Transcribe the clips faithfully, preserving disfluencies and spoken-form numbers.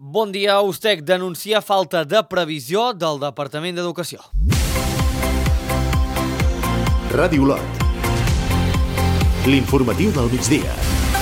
Bon dia. USTEC denuncia falta de previsió del Departament d'Educació. Ràdio Olot. L'informatiu del migdia.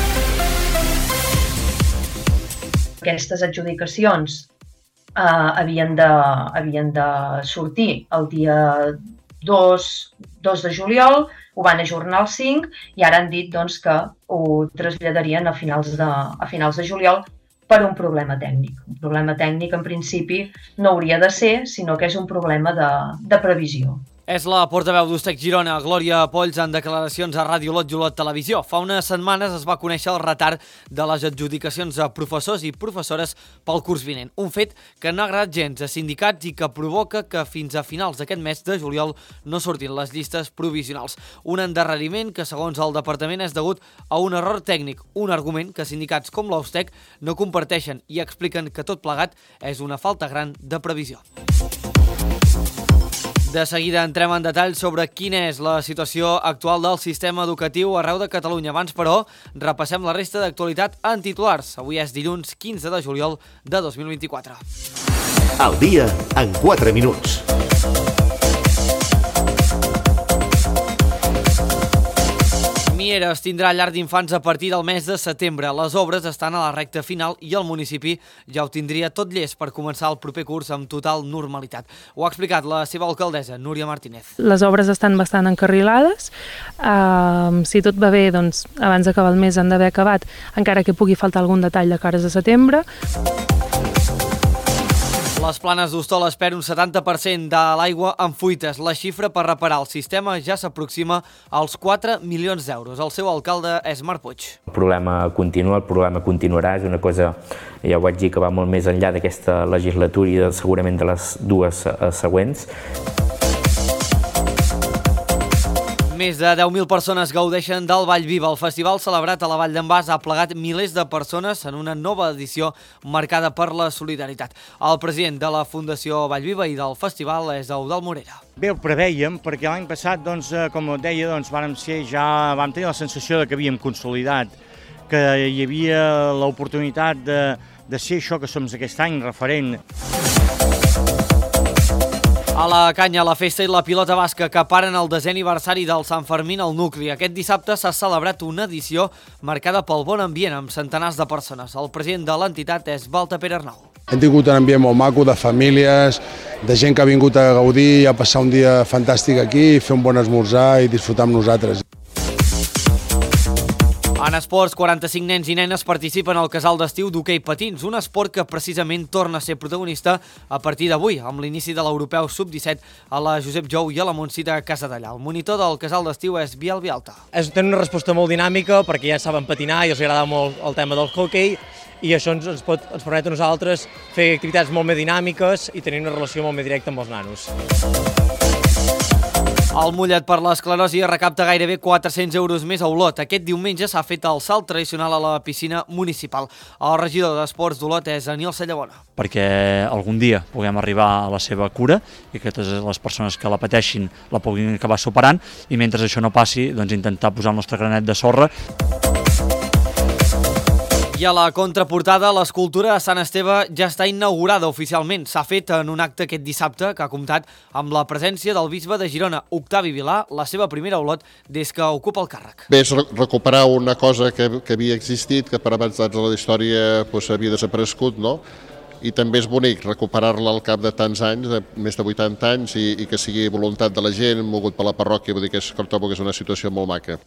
Aquestes adjudicacions eh, havien, de, havien de sortir el dia dos de juliol, ho van ajornar el cinc i ara han dit doncs, que ho traslladarien a finals de, a finals de juliol per un problema tècnic. Un problema tècnic, en principi, no hauria de ser, sinó que és un problema de, de previsió. És la portaveu d'USTEC Girona, Glòria Polls, en declaracions a Ràdio Olot i Olot Televisió. Fa unes setmanes es va conèixer el retard de les adjudicacions a professors i professores pel curs vinent. Un fet que no ha agradat gens a sindicats i que provoca que fins a finals d'aquest mes de juliol no surtin les llistes provisionals. Un endarreriment que, segons el departament, és degut a un error tècnic, un argument que sindicats com la USTEC no comparteixen i expliquen que tot plegat és una falta gran de previsió. De seguida entrem en detall sobre quina és la situació actual del sistema educatiu arreu de Catalunya. Abans, però, repassem la resta d'actualitat en titulars. Avui és dilluns quinze de juliol de dos mil vint-i-quatre. Al dia en quatre minuts. Mieres tindrà llar d'infants a partir del mes de setembre. Les obres estan a la recta final i el municipi ja ho tindria tot llest per començar el proper curs amb total normalitat. Ho ha explicat la seva alcaldessa, Núria Martínez. Les obres estan bastant encarrilades. Uh, si tot va bé, doncs, abans d'acabar el mes han d'haver acabat, encara que pugui faltar algun detall de cares a setembre. Les Planes d'Hostoles esperen un setanta per cent de l'aigua en fuites. La xifra per reparar el sistema ja s'aproxima als quatre milions d'euros. El seu alcalde és Marc Puig. El problema continua, el problema continuarà. És una cosa, ja ho vaig dir, que va molt més enllà d'aquesta legislatura i segurament de les dues següents. Més de deu mil persones gaudeixen del Vall Viva. El festival celebrat a la Vall d'en Bas ha plegat milers de persones en una nova edició marcada per la solidaritat. El president de la Fundació Vall Viva i del festival és Eudald Morera. Bé, ho preveiem, perquè l'any passat, doncs, com deia, doncs, vam, ser ja, vam tenir la sensació de que havíem consolidat, que hi havia l'oportunitat de, de ser això que som aquest any, referent. A la canya, la festa i la pilota basca que paren el desè aniversari del Sant Fermín al nucli. Aquest dissabte s'ha celebrat una edició marcada pel bon ambient amb centenars de persones. El president de l'entitat és Balta Pere Arnau. Hem tingut un ambient molt maco, de famílies, de gent que ha vingut a gaudir i a passar un dia fantàstic aquí, fer un bon esmorzar i disfrutar amb nosaltres. En esports, quaranta-cinc nens i nenes participen al casal d'estiu d'hoquei patins, un esport que precisament torna a ser protagonista a partir d'avui, amb l'inici de l'europeu sub disset a la Josep Jou i a la Montsita Casadellà. El monitor del casal d'estiu és Biel Vialta. És una resposta molt dinàmica perquè ja saben patinar i els agrada molt el tema del hoquei i això ens, ens, pot, ens permet a nosaltres fer activitats molt més dinàmiques i tenir una relació molt més directa amb els nanos. El Mollet per l'esclerosi recapta gairebé quatre-cents euros més a Olot. Aquest diumenge s'ha fet el salt tradicional a la piscina municipal. El regidor d'Esports d'Olot és Aniol Sallabona. Perquè algun dia puguem arribar a la seva cura i que totes les persones que la pateixin la puguin acabar superant i mentre això no passi, doncs intentar posar el nostre granet de sorra. I a la contraportada, l'escultura de Sant Esteve ja està inaugurada oficialment. S'ha fet en un acte aquest dissabte que ha comptat amb la presència del bisbe de Girona, Octavi Vilà, la seva primera Olot des que ocupa el càrrec. Bé, és recuperar una cosa que, que havia existit, que per avançats de la història doncs, havia desaparegut, no? I també és bonic recuperar-la al cap de tants anys, de més de vuitanta anys, i, i que sigui voluntat de la gent, mogut per la parròquia, vull dir que, és, que trobo que és una situació molt maca.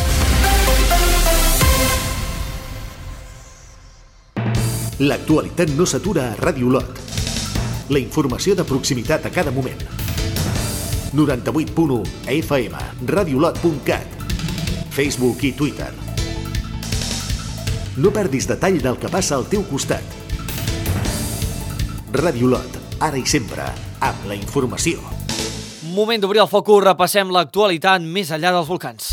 L'actualitat no s'atura a Ràdio Olot. La informació de proximitat a cada moment. noranta-vuit punt u F M, radiolot punt cat, Facebook i Twitter. No perdis detall del que passa al teu costat. Ràdio Olot, ara i sempre, amb la informació. Moment d'obrir el focus, repassem l'actualitat més enllà dels volcans.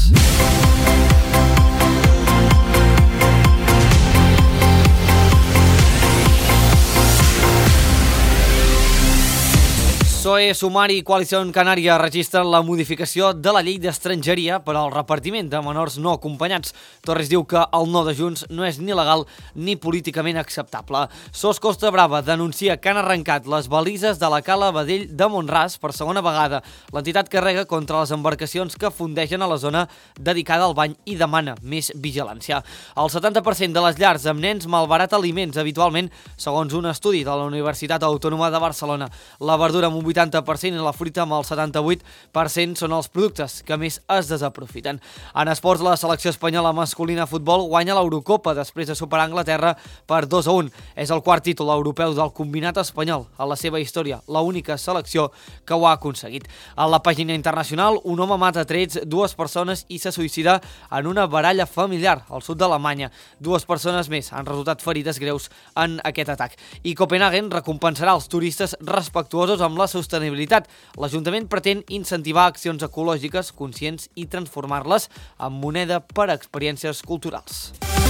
P S O E, Sumar i Coalició Canària registren la modificació de la llei d'estrangeria per al repartiment de menors no acompanyats. Torres diu que el no de Junts no és ni legal ni políticament acceptable. Sos Costa Brava denuncia que han arrencat les balises de la cala Badell de Mont-ras per segona vegada. L'entitat carrega contra les embarcacions que fundeixen a la zona dedicada al bany i demana més vigilància. El setanta per cent de les llars amb nens malbarata aliments habitualment, segons un estudi de la Universitat Autònoma de Barcelona. La verdura amb un vuitanta per cent i la fruita amb el setanta-vuit per cent són els productes que més es desaprofiten. En esports, la selecció espanyola masculina de futbol guanya l'Eurocopa després de superar Anglaterra per dos a un. És el quart títol europeu del combinat espanyol a la seva història, l'única selecció que ho ha aconseguit. A la pàgina internacional, un home mata trets dues persones i se suïcida en una baralla familiar al sud d'Alemanya. Dues persones més han resultat ferides greus en aquest atac. I Copenhagen recompensarà els turistes respectuosos amb la sostenibilitat. L'Ajuntament pretén incentivar accions ecològiques conscients i transformar-les en moneda per a experiències culturals.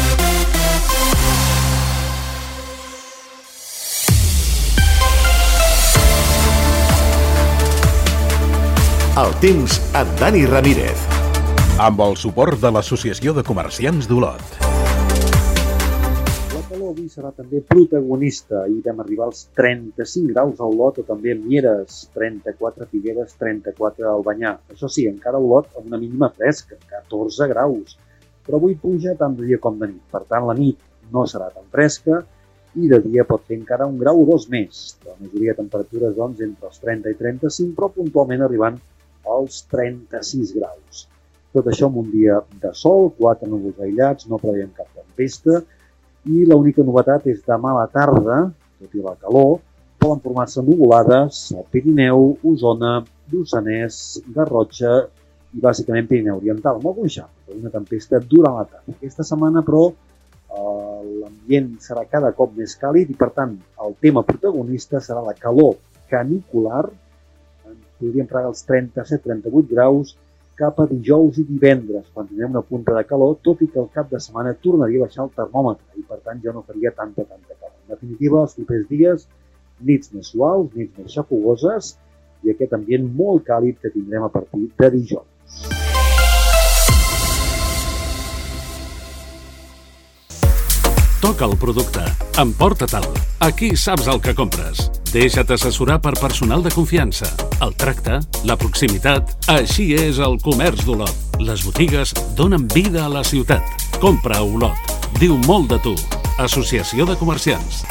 El temps amb Dani Ramírez. Amb el suport de l'Associació de Comerciants d'Olot. Avui serà també protagonista i vam arribar als trenta-cinc graus a Olot o també a Mieres, trenta-quatre a Figueres, trenta-quatre a Albanyà. Això sí, encara a Olot amb una mínima fresca, catorze graus. Però avui puja tant de dia com de nit. Per tant, la nit no serà tan fresca i de dia pot fer encara un grau o dos més. La majoria de temperatures, doncs, entre els trenta i trenta-cinc, però puntualment arribant als trenta-sis graus. Tot això amb un dia de sol, quatre núvols aïllats, no preveiem cap tempesta, i l'única novetat és demà a la tarda, tot i la calor, poden formar-se nuvolades al Pirineu, Osona, Lluçanès, Garrotxa i bàsicament Pirineu Oriental, amb algun xàfec, una tempesta durant la tarda. Aquesta setmana, però, l'ambient serà cada cop més càlid i, per tant, el tema protagonista serà la calor canicular, podríem pregar els trenta-set a trenta-vuit graus, cap a dijous i divendres, quan tindrem una punta de calor, tot i que el cap de setmana tornaria a baixar el termòmetre i, per tant, ja no faria tanta, tanta calor. En definitiva, els propers dies, nits més suaus, nits més xafogoses i aquest ambient molt càlid que tindrem a partir de dijous. Toca el producte. Emporta-te'l. Aquí saps el que compres. Deixa't assessorar per personal de confiança. El tracte, la proximitat, així és el comerç d'Olot. Les botigues donen vida a la ciutat. Compra a Olot. Diu molt de tu. Associació de Comerciants.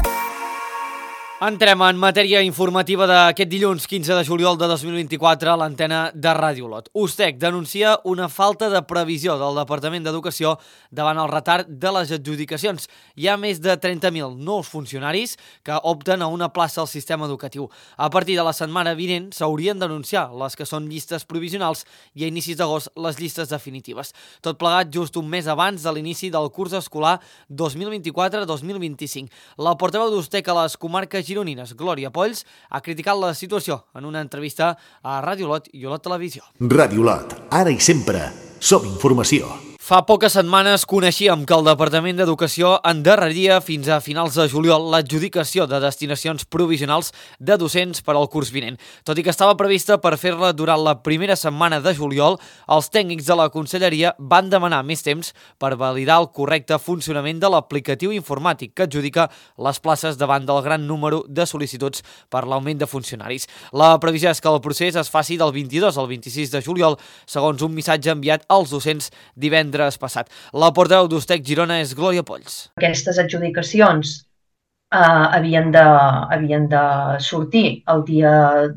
Entrem en matèria informativa d'aquest dilluns quinze de juliol de dos mil vint-i-quatre a l'antena de Ràdio Olot. USTEC denuncia una falta de previsió del Departament d'Educació davant el retard de les adjudicacions. Hi ha més de trenta mil nous funcionaris que opten a una plaça al sistema educatiu. A partir de la setmana vinent s'haurien d'anunciar les que són llistes provisionals i a inicis d'agost les llistes definitives. Tot plegat just un mes abans de l'inici del curs escolar dos mil vint-i-quatre dos mil vint-i-cinc. La portaveu d'USTEC a les comarques gironines, Glòria Polls, ha criticat la situació en una entrevista a Ràdio Olot i Olot Televisió. Ràdio Olot, ara i sempre, som informació. Fa poques setmanes coneixíem que el Departament d'Educació endarreria fins a finals de juliol l'adjudicació de destinacions provisionals de docents per al curs vinent. Tot i que estava prevista per fer-la durant la primera setmana de juliol, els tècnics de la Conselleria van demanar més temps per validar el correcte funcionament de l'aplicatiu informàtic que adjudica les places davant del gran número de sol·licituds per l'augment de funcionaris. La previsió és que el procés es faci del vint-i-dos al vint-i-sis de juliol, segons un missatge enviat als docents divendres passat. La portaveu d'USTEC Girona és Glòria Polls. Aquestes adjudicacions eh, havien, de, havien de sortir el dia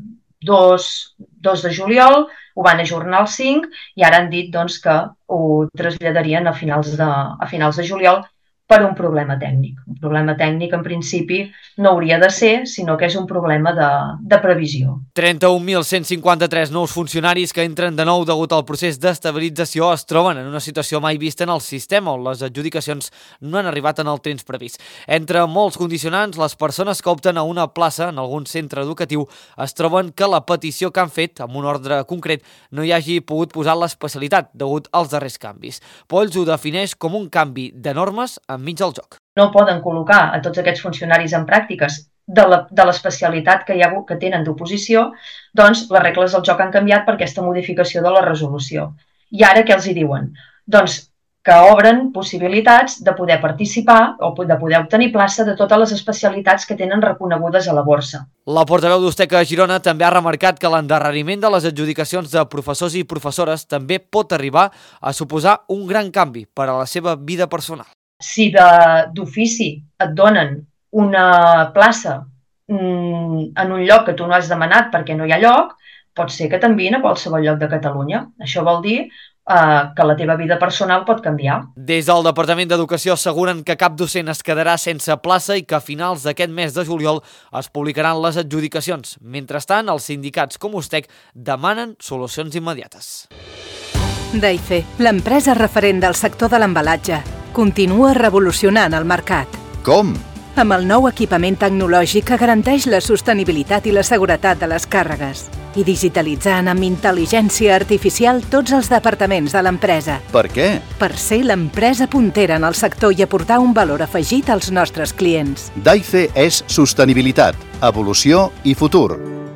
dos de juliol, ho van ajornar el cinc i ara han dit doncs, que ho traslladarien a finals de, a finals de juliol per un problema tècnic. Un problema tècnic, en principi, no hauria de ser, sinó que és un problema de, de previsió. trenta-un mil cent cinquanta-tres nous funcionaris que entren de nou degut al procés d'estabilització es troben en una situació mai vista en el sistema on les adjudicacions no han arribat en el temps previst. Entre molts condicionants, les persones que opten a una plaça en algun centre educatiu es troben que la petició que han fet, amb un ordre concret, no hi hagi pogut posar l'especialitat degut als darrers canvis. Polls ho defineix com un canvi de normes enmig del joc. No poden col·locar a tots aquests funcionaris en pràctiques de l'especialitat que, hi ha, que tenen d'oposició, doncs les regles del joc han canviat per aquesta modificació de la resolució. I ara què els hi diuen? Doncs que obren possibilitats de poder participar o de poder obtenir plaça de totes les especialitats que tenen reconegudes a la borsa. La portaveu d'Usteca a Girona també ha remarcat que l'endarreriment de les adjudicacions de professors i professores també pot arribar a suposar un gran canvi per a la seva vida personal. Si d'ofici et donen una plaça en un lloc que tu no has demanat perquè no hi ha lloc, pot ser que t'enviïn a qualsevol lloc de Catalunya. Això vol dir que la teva vida personal pot canviar. Des del Departament d'Educació asseguren que cap docent es quedarà sense plaça i que a finals d'aquest mes de juliol es publicaran les adjudicacions. Mentrestant, els sindicats com Ustec demanen solucions immediates. Daife, l'empresa referent del sector de l'embalatge, continua revolucionant el mercat. Com? Amb el nou equipament tecnològic que garanteix la sostenibilitat i la seguretat de les càrregues i digitalitzant amb intel·ligència artificial tots els departaments de l'empresa. Per què? Per ser l'empresa puntera en el sector i aportar un valor afegit als nostres clients. Daife és sostenibilitat, evolució i futur.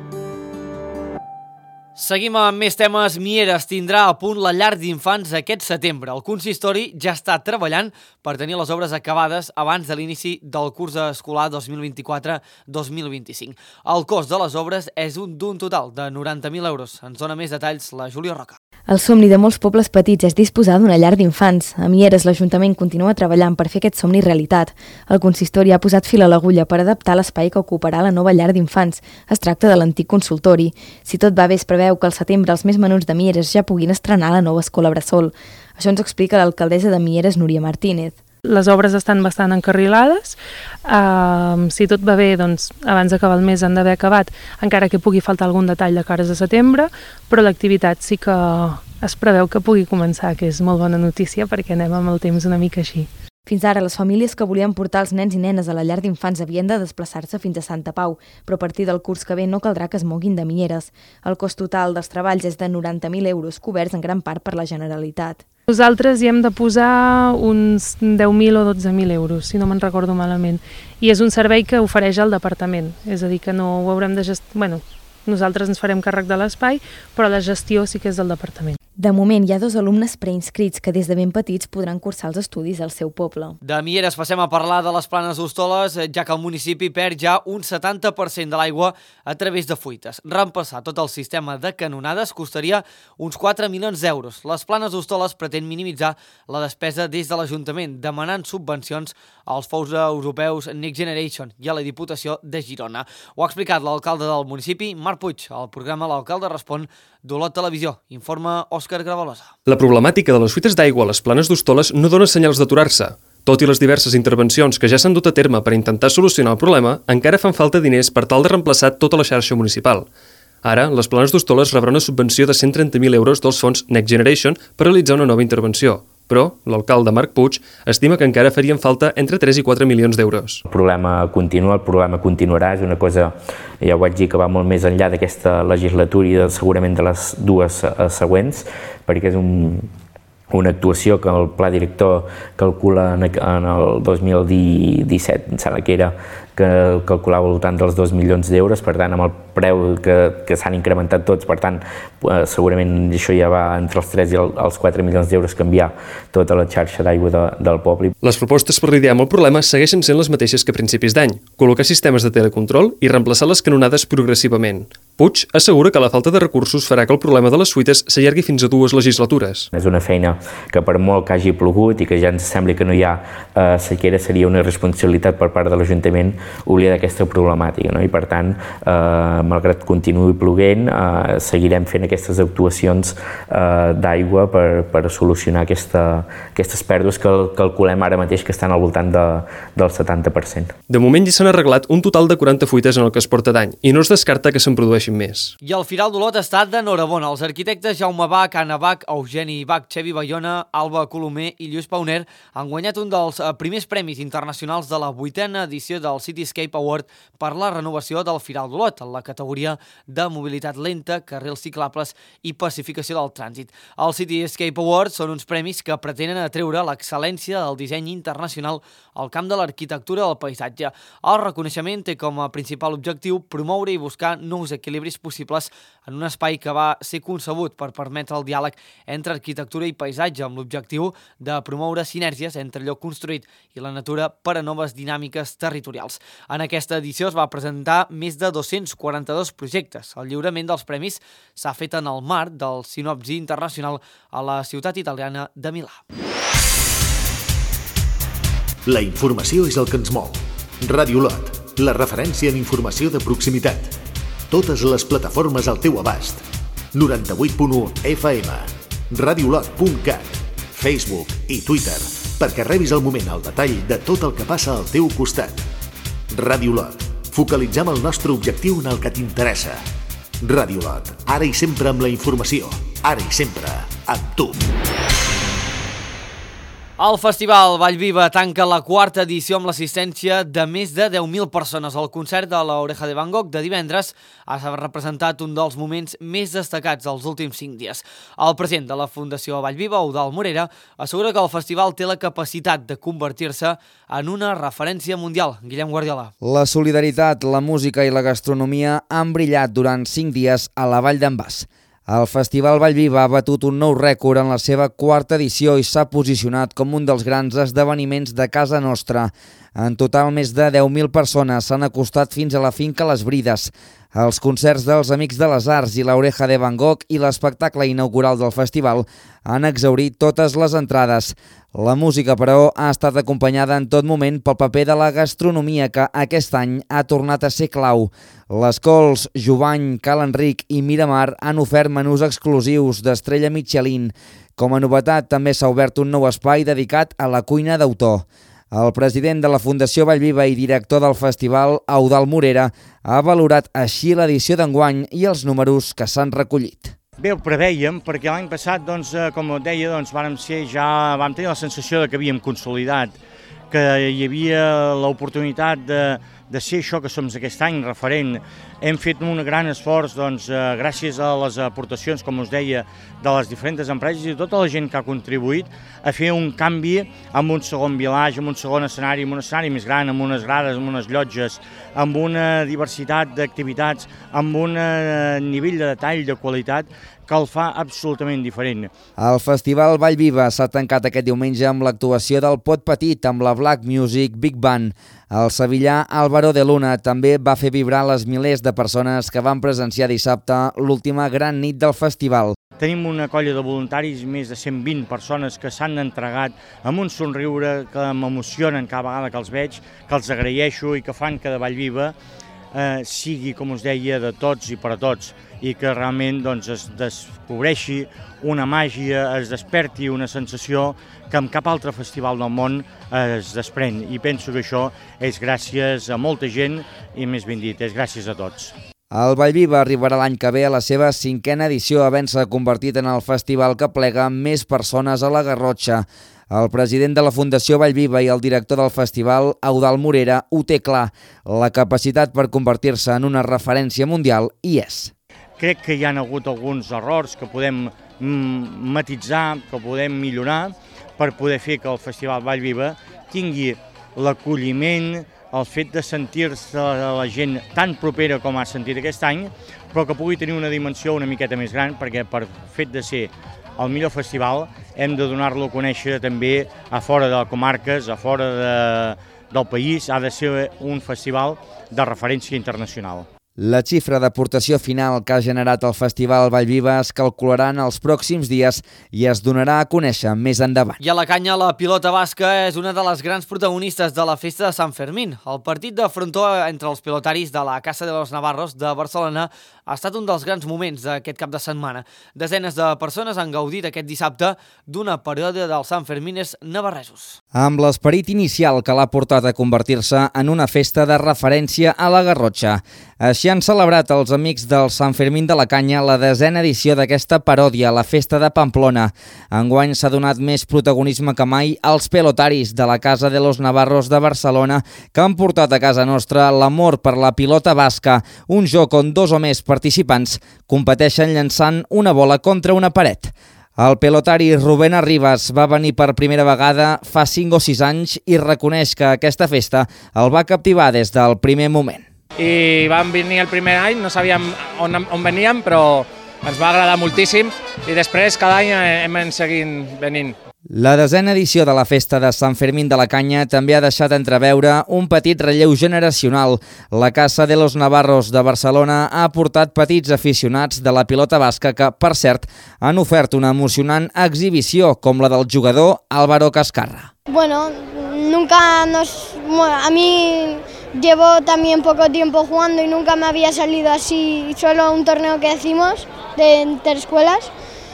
Seguim amb més temes. Mieres tindrà a punt la llar d'infants aquest setembre. El consistori ja està treballant per tenir les obres acabades abans de l'inici del curs escolar dos mil vint-i-quatre dos mil vint-i-cinc. El cost de les obres és d'un total de noranta mil euros. Ens dona més detalls la Júlia Roca. El somni de molts pobles petits és disposar d'una llar d'infants. A Mieres, l'Ajuntament continua treballant per fer aquest somni realitat. El consistori ha posat fil a l'agulla per adaptar l'espai que ocuparà la nova llar d'infants. Es tracta de l'antic consultori. Si tot va bé, es preveu que al setembre els més menuts de Mieres ja puguin estrenar la nova escola Bressol. Això ens explica l'alcaldessa de Mieres, Núria Martínez. Les obres estan bastant encarrilades. Uh, si tot va bé, doncs, abans d'acabar el mes han d'haver acabat, encara que pugui faltar algun detall de cares a setembre, però l'activitat sí que es preveu que pugui començar, que és molt bona notícia perquè anem amb el temps una mica així. Fins ara, les famílies que volien portar els nens i nenes a la llar d'infants havien de desplaçar-se fins a Santa Pau, però a partir del curs que ve no caldrà que es moguin de Mieres. El cost total dels treballs és de noranta mil euros, coberts en gran part per la Generalitat. Nosaltres hi hem de posar uns deu mil o dotze mil euros, si no me'n recordo malament. I és un servei que ofereix el departament, és a dir, que no ho haurem de gestionar... Bueno, nosaltres ens farem càrrec de l'espai, però la gestió sí que és del departament. De moment, hi ha dos alumnes preinscrits que des de ben petits podran cursar els estudis al seu poble. De Mieres passem a parlar de les Planes d'Hostoles, ja que el municipi perd ja un setanta per cent de l'aigua a través de fuites. Reemplaçar tot el sistema de canonades costaria uns quatre milions d'euros. Les Planes d'Hostoles pretén minimitzar la despesa des de l'Ajuntament, demanant subvencions als fons europeus Next Generation i a la Diputació de Girona. Ho ha explicat l'alcalde del municipi, Marc Puig, al programa L'Alcalde Respon d'Olot Televisió. Informa Òscar Gravalosa. La problemàtica de les fuites d'aigua a les Planes d'Hostoles no dona senyals d'aturar-se. Tot i les diverses intervencions que ja s'han dut a terme per intentar solucionar el problema, encara fan falta diners per tal de reemplaçar tota la xarxa municipal. Ara, les Planes d'Hostoles rebran una subvenció de cent trenta mil euros dels fons Next Generation per realitzar una nova intervenció. Però l'alcalde Marc Puig estima que encara farien falta entre tres i quatre milions d'euros. El problema continua, el problema continuarà, és una cosa, ja ho vaig dir, que va molt més enllà d'aquesta legislatura i de, segurament de les dues següents, perquè és un, una actuació que el pla director calcula en, en el dos mil disset, em sembla que era, que calculava al voltant dels dos milions d'euros, per tant, amb el preu que, que s'han incrementat tots, per tant, eh, segurament això ja va entre els tres i el, els quatre milions d'euros canviar tota la xarxa d'aigua de, del poble. Les propostes per lidiar amb el problema segueixen sent les mateixes que a principis d'any, col·locar sistemes de telecontrol i reemplaçar les canonades progressivament. Puig assegura que la falta de recursos farà que el problema de les fuites s'allargui fins a dues legislatures. És una feina que per molt que hagi plogut i que ja ens sembli que no hi ha eh, sequera, seria una responsabilitat per part de l'Ajuntament oblidar d'aquesta problemàtica, no? I per tant, eh, malgrat continuï ploguent, eh, seguirem fent aquestes actuacions eh, d'aigua per, per solucionar aquesta, aquestes pèrdues que calculem ara mateix que estan al voltant de, del setanta per cent. De moment ja s'han arreglat un total de quaranta fuites en el que es porta d'any i no es descarta que se'n produeixi coneixin més. I el Firal d'Olot està d'enhorabona. Els arquitectes Jaume Bach, Anna Bach, Eugeni Bach, Xevi Bayona, Alba Colomer i Lluís Pauner han guanyat un dels primers premis internacionals de la vuitena edició del Cityscape Award per la renovació del Firal d'Olot, en la categoria de mobilitat lenta, carrils ciclables i pacificació del trànsit. Els Cityscape Awards són uns premis que pretenen atreure l'excel·lència del disseny internacional al camp de l'arquitectura del paisatge. El reconeixement té com a principal objectiu promoure i buscar nous equilibris possibles en un espai que va ser concebut per permetre el diàleg entre arquitectura i paisatge, amb l'objectiu de promoure sinergies entre allò construït i la natura per a noves dinàmiques territorials. En aquesta edició es va presentar més de dos-cents quaranta-dos projectes. El lliurament dels premis s'ha fet en el marc del Sinopsi Internacional a la ciutat italiana de Milà. La informació és el que ens mou. Ràdio Olot, la referència en informació de proximitat. Totes les plataformes al teu abast. noranta-vuit punt u F M, radiolot punt cat, Facebook i Twitter, perquè rebis al moment el detall de tot el que passa al teu costat. Ràdio Olot, focalitzem el nostre objectiu en el que t'interessa. Ràdio Olot, ara i sempre amb la informació, ara i sempre amb tu. El Festival Vallviva tanca la quarta edició amb l'assistència de més de deu mil persones. El concert de l'Oreja de Van Gogh de divendres ha representat un dels moments més destacats dels últims cinc dies. El president de la Fundació Vallviva, Eudald Morera, assegura que el festival té la capacitat de convertir-se en una referència mundial. Guillem Guardiola. La solidaritat, la música i la gastronomia han brillat durant cinc dies a la Vall d'en Bas. El Festival Vallviva ha batut un nou rècord en la seva quarta edició i s'ha posicionat com un dels grans esdeveniments de casa nostra. En total, més de deu mil persones s'han acostat fins a la finca Les Brides. Els concerts dels Amics de les Arts i l'Oreja de Van Gogh i l'espectacle inaugural del festival han exhaurit totes les entrades. La música, però, ha estat acompanyada en tot moment pel paper de la gastronomia, que aquest any ha tornat a ser clau. Les Cols, Jovany, Cal Enric i Miramar han ofert menús exclusius d'estrella Michelin. Com a novetat, també s'ha obert un nou espai dedicat a la cuina d'autor. El president de la Fundació Vallviva i director del festival, Eudald Morera, ha valorat així l'edició d'enguany i els números que s'han recollit. Bé, ho preveiem, perquè l'any passat, doncs, com et deia, doncs, vàrem ser ja, vam tenir la sensació de que havíem consolidat, que hi havia l'oportunitat de, de ser això que som aquest any, referent. Hem fet un gran esforç, doncs, gràcies a les aportacions, com us deia, de les diferents empreses i tota la gent que ha contribuït a fer un canvi amb un segon vilatge, amb un segon escenari, amb un escenari més gran, amb unes grades, amb unes llotges, amb una diversitat d'activitats, amb un nivell de detall, de qualitat, que el fa absolutament diferent. El Festival Vallviva s'ha tancat aquest diumenge amb l'actuació del Pot Petit amb la Black Music Big Band. El sevillà Álvaro de Luna també va fer vibrar les milers de persones que van presenciar dissabte l'última gran nit del festival. Tenim una colla de voluntaris, més de cent vint persones que s'han entregat amb un somriure que m'emocionen cada vegada que els veig, que els agraeixo i que fan que de Vallviva eh, sigui, com us deia, de tots i per a tots, i que realment doncs, es descobreixi una màgia, es desperti una sensació que amb cap altre festival del món es desprèn. I penso que això és gràcies a molta gent i, més ben dit, és gràcies a tots. El Vallviva arribarà l'any que ve a la seva cinquena edició, havent-se convertit en el festival que plega més persones a la Garrotxa. El president de la Fundació Vallviva i el director del festival, Eudald Morera, ho té clar. La capacitat per convertir-se en una referència mundial hi és. Crec que hi ha hagut alguns errors que podem matitzar, que podem millorar per poder fer que el Festival Vallviva tingui l'acolliment, el fet de sentir-se la gent tan propera com ha sentit aquest any, però que pugui tenir una dimensió una miqueta més gran, perquè per fet de ser el millor festival hem de donar-lo a conèixer també a fora de comarques, a fora de, del país. Ha de ser un festival de referència internacional. La xifra d'aportació final que ha generat el Festival Vallviva es calcularà en els pròxims dies i es donarà a conèixer més endavant. I a la canya, la pilota basca és una de les grans protagonistes de la festa de Sant Fermín. El partit de frontó entre els pilotaris de la Casa de los Navarros de Barcelona ha estat un dels grans moments d'aquest cap de setmana. Desenes de persones han gaudit aquest dissabte d'una paròdia dels Sant Fermines navarresos. Amb l'esperit inicial que l'ha portat a convertir-se en una festa de referència a la Garrotxa. Així han celebrat els amics del Sant Fermín de la Canya la desena edició d'aquesta paròdia, la Festa de Pamplona. Enguany s'ha donat més protagonisme que mai als pelotaris de la Casa de los Navarros de Barcelona, que han portat a casa nostra l'amor per la pilota basca, un joc on dos o més participants competeixen llançant una bola contra una paret. El pelotari Rubén Arribas va venir per primera vegada fa cinc o sis anys i reconeix que aquesta festa el va captivar des del primer moment. I vam venir el primer any, no sabíem on, on veníem, però ens va agradar moltíssim i després cada any hem seguit venint. La desena edició de la Festa de Sant Fermín de la Canya també ha deixat entreveure un petit relleu generacional. La Casa de los Navarros de Barcelona ha portat petits aficionats de la pilota basca que, per cert, han ofert una emocionant exhibició com la del jugador Álvaro Cascarra. Bueno, nunca nos... A mí llevo también poco tiempo jugando y nunca me había salido así, solo un torneo que hicimos de interescuelas.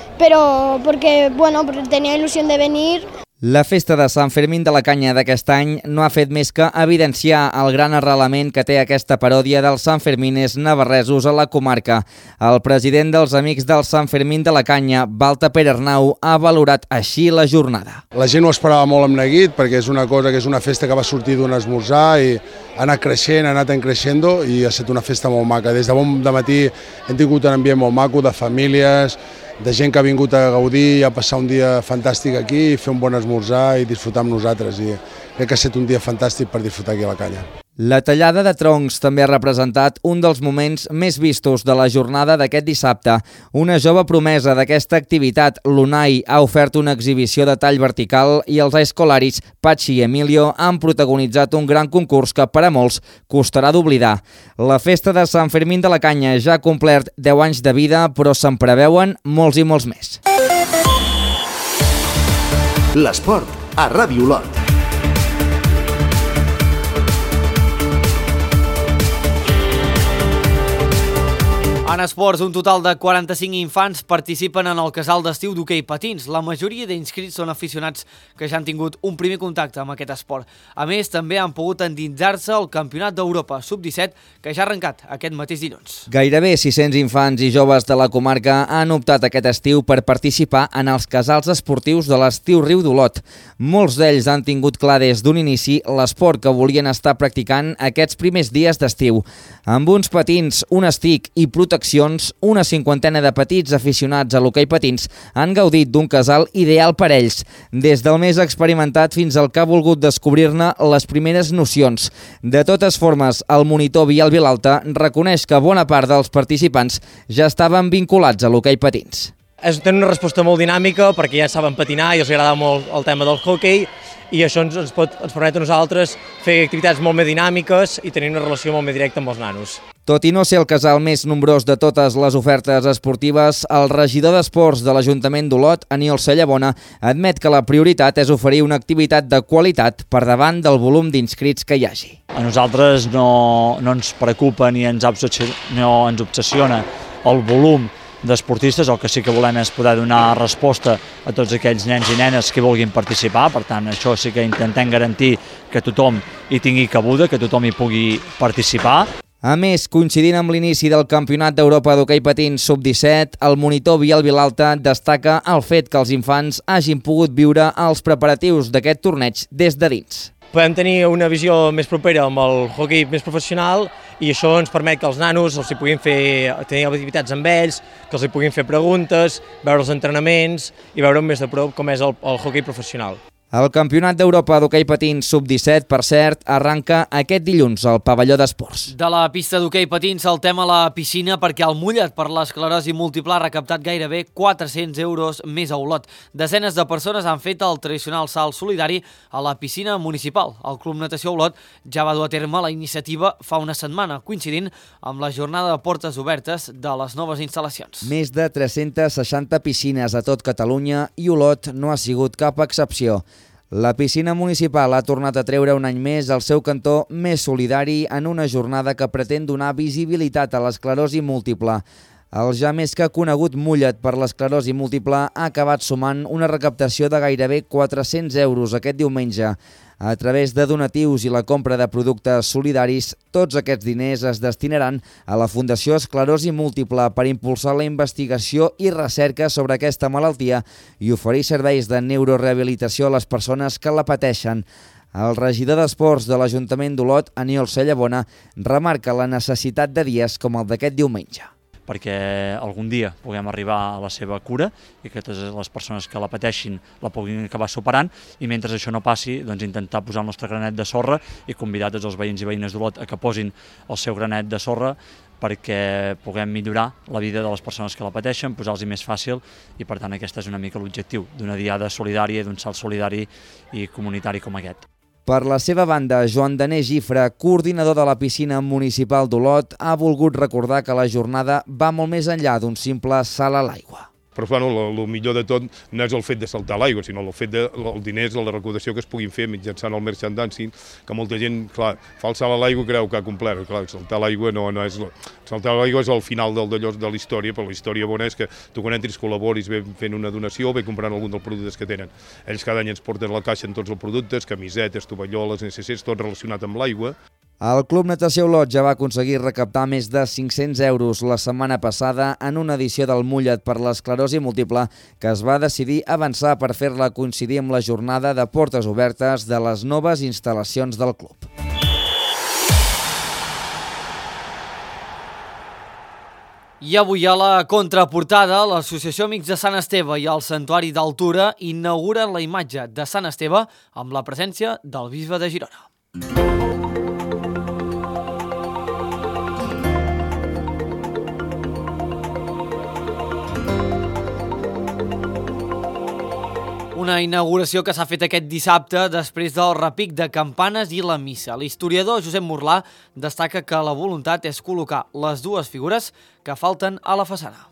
Pero porque, bueno, tenía ilusión de venir. La Festa de Sant Fermín de la Canya d'aquest any no ha fet més que evidenciar el gran arrelament que té aquesta paròdia dels Santfermines navarresos a la comarca. El president dels Amics del Sant Fermín de la Canya, Balta Perarnau, ha valorat així la jornada. La gent ho esperava molt amb neguit perquè és una cosa que és una festa que va sortir d'un esmorzar i ha anat creixent, ha anat creixent i ha estat una festa molt maca. Des de bon matí hem tingut un ambient molt maco de famílies, de gent que ha vingut a gaudir i a passar un dia fantàstic aquí, fer un bon esmorzar i disfrutar amb nosaltres. I crec que ha estat un dia fantàstic per disfrutar aquí a la Canya. La tallada de troncs també ha representat un dels moments més vistos de la jornada d'aquest dissabte. Una jove promesa d'aquesta activitat, l'Unai, ha ofert una exhibició de tall vertical i els escolaris Patxi i Emilio han protagonitzat un gran concurs que per a molts costarà d'oblidar. La Festa de Sant Fermín de la Canya ja ha complert deu anys de vida, però se'n preveuen molts i molts més. L'esport a Ràdio Olot. En esports, un total de quaranta-cinc infants participen en el casal d'estiu d'hoquei patins. La majoria d'inscrits són aficionats que ja han tingut un primer contacte amb aquest esport. A més, també han pogut endinsar-se al Campionat d'Europa sub disset, que ja ha arrencat aquest mateix dilluns. Gairebé sis-cents infants i joves de la comarca han optat aquest estiu per participar en els casals esportius de l'Estiu Riu d'Olot. Molts d'ells han tingut clar des d'un inici l'esport que volien estar practicant aquests primers dies d'estiu. Amb uns patins, un estic i protecció, una cinquantena de petits aficionats a l'hoquei patins han gaudit d'un casal ideal per ells, des del més experimentat fins al que ha volgut descobrir-ne les primeres nocions. De totes formes, el monitor Biel Vilalta reconeix que bona part dels participants ja estaven vinculats a l'hoquei patins. És tenir una resposta molt dinàmica perquè ja saben patinar i els agrada molt el tema del hoquei i això ens, ens, pot, ens permet a nosaltres fer activitats molt més dinàmiques i tenir una relació molt més directa amb els nanos. Tot i no ser el casal més nombrós de totes les ofertes esportives, el regidor d'Esports de l'Ajuntament d'Olot, Aniol Sallabona, admet que la prioritat és oferir una activitat de qualitat per davant del volum d'inscrits que hi hagi. A nosaltres no, no ens preocupa ni ens, no ens obsessiona el volum d'esportistes, el que sí que volem és poder donar resposta a tots aquells nens i nenes que vulguin participar, per tant això sí que intentem garantir que tothom hi tingui cabuda, que tothom hi pugui participar. A més, coincidint amb l'inici del Campionat d'Europa d'hoquei patins sub disset, el monitor Biel Vilalta destaca el fet que els infants hagin pogut viure els preparatius d'aquest torneig des de dins. Podem tenir una visió més propera amb el hoquei més professional i això ens permet que els nanos els hi puguin fer, tenir activitats amb ells, que els hi puguin fer preguntes, veure els entrenaments i veure més de prop com és el, el hoquei professional. El Campionat d'Europa d'hoquei patins sub disset, per cert, arranca aquest dilluns al pavelló d'esports. De la pista d'hoquei patins saltem a la piscina perquè el Mullet per l'esclerosi múltiple ha recaptat gairebé quatre-cents euros més a Olot. Desenes de persones han fet el tradicional salt solidari a la piscina municipal. El Club Natació Olot ja va dur a terme la iniciativa fa una setmana, coincidint amb la jornada de portes obertes de les noves instal·lacions. Més de tres-centes seixanta piscines a tot Catalunya i Olot no ha sigut cap excepció. La piscina municipal ha tornat a treure un any més el seu cantó més solidari en una jornada que pretén donar visibilitat a l'esclerosi múltiple. El ja més que conegut mullet per l'esclerosi múltiple ha acabat sumant una recaptació de gairebé quatre-cents euros aquest diumenge. A través de donatius i la compra de productes solidaris, tots aquests diners es destinaran a la Fundació Esclerosi Múltiple per impulsar la investigació i recerca sobre aquesta malaltia i oferir serveis de neurorehabilitació a les persones que la pateixen. El regidor d'Esports de l'Ajuntament d'Olot, Aniol Sallabona, remarca la necessitat de dies com el d'aquest diumenge. Perquè algun dia puguem arribar a la seva cura i que totes les persones que la pateixin la puguin acabar superant, i mentre això no passi, doncs intentar posar el nostre granet de sorra i convidar tots els veïns i veïnes d'Olot a que posin el seu granet de sorra perquè puguem millorar la vida de les persones que la pateixen, posar-los més fàcil, i per tant aquest és una mica l'objectiu d'una diada solidària, d'un salt solidari i comunitari com aquest. Per la seva banda, Joan Dané Gifre, coordinador de la piscina municipal d'Olot, ha volgut recordar que la jornada va molt més enllà d'un simple salt a l'aigua. Però bueno, el millor de tot no és el fet de saltar l'aigua, sinó el fet dels diners, la recaudació que es puguin fer mitjançant el merchandising, que molta gent, clar, fa el salt a l'aigua i creu que ha complert. Clar, saltar a l'aigua no, no és... Saltar a l'aigua és el final del d'allò de la història, però la història bona és que tu quan entris col·laboris bé fent una donació o bé comprant algun dels productes que tenen. Ells cada any ens porten a la caixa en tots els productes, camisetes, tovalloles, necessers, tot relacionat amb l'aigua. El Club Natació Olot ja va aconseguir recaptar més de cinc-cents euros la setmana passada en una edició del Mullet per l'esclerosi múltiple que es va decidir avançar per fer-la coincidir amb la jornada de portes obertes de les noves instal·lacions del club. I avui a la contraportada, l'Associació Amics de Sant Esteve i el Santuari d'Altura inauguren la imatge de Sant Esteve amb la presència del bisbe de Girona. Una inauguració que s'ha fet aquest dissabte després del repic de campanes i la missa. L'historiador Josep Morlà destaca que la voluntat és col·locar les dues figures que falten a la façana.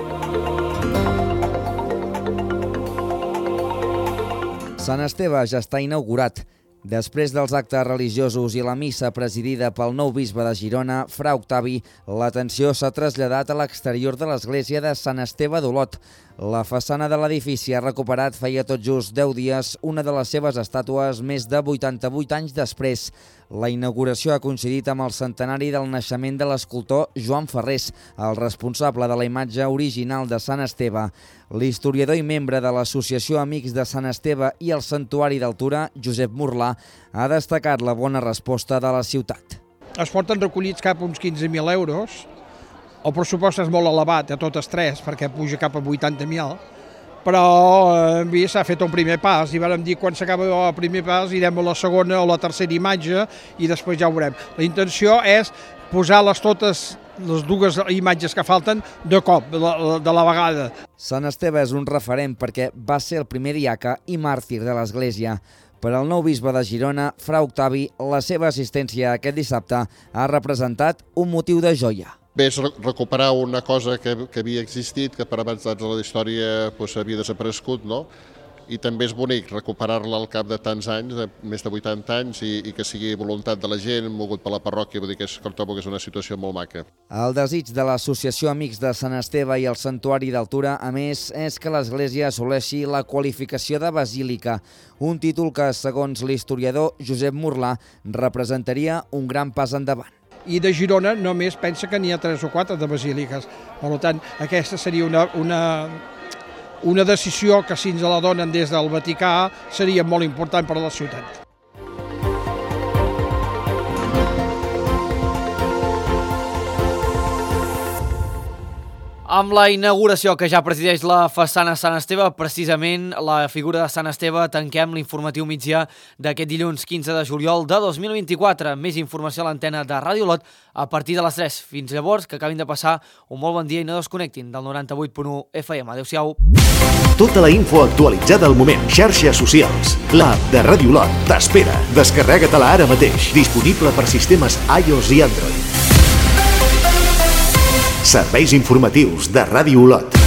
Sant Esteve ja està inaugurat. Després dels actes religiosos i la missa presidida pel nou bisbe de Girona, Fra Octavi, l'atenció s'ha traslladat a l'exterior de l'església de Sant Esteve d'Olot. La façana de l'edifici ha recuperat feia tot just deu dies una de les seves estàtues més de vuitanta-vuit anys després. La inauguració ha coincidit amb el centenari del naixement de l'escultor Joan Ferrés, el responsable de la imatge original de Sant Esteve. L'historiador i membre de l'Associació Amics de Sant Esteve i el Santuari d'Altura, Josep Morlà, ha destacat la bona resposta de la ciutat. Es porten recollits cap a uns quinze mil euros. El pressupost és molt elevat a totes tres, perquè puja cap a vuitanta mil, però eh, s'ha fet un primer pas i vam dir quan s'acaba el primer pas irem a la segona o la tercera imatge i després ja ho veurem. La intenció és posar-les totes les dues imatges que falten de cop, de la, de la vegada. Sant Esteve és un referent perquè va ser el primer diaca i màrtir de l'església. Per al nou bisbe de Girona, Fra Octavi, la seva assistència aquest dissabte ha representat un motiu de joia. Bé, és recuperar una cosa que, que havia existit, que per avançats de la història doncs, havia desaparegut, no? I també és bonic recuperar-la al cap de tants anys, de més de vuitanta anys, i, i que sigui voluntat de la gent, mogut per la parròquia, vull dir que és, que és una situació molt maca. El desig de l'Associació Amics de Sant Esteve i el Santuari d'Altura, a més, és que l'església assoleixi la qualificació de basílica, un títol que, segons l'historiador Josep Morlà, representaria un gran pas endavant. I de Girona només pensa que n'hi ha tres o quatre de basíliques. Per tant, aquesta seria una, una, una decisió que si ens la donen des del Vaticà seria molt important per a la ciutat. Amb la inauguració que ja presideix la façana Sant Esteve, precisament la figura de Sant Esteve, tanquem l'informatiu migdia d'aquest dilluns quinze de juliol de dos mil vint-i-quatre. Més informació a l'antena de Ràdio Olot a partir de les tres. Fins llavors, que acabin de passar un molt bon dia i no desconnectin del noranta-vuit punt u F M. Adéu-siau. Tota la info actualitzada al moment. Xarxes socials. L'app de Ràdio Olot t'espera. Descarrega-te-la ara mateix. Disponible per sistemes iOS i Android. Serveis informatius de Ràdio Olot.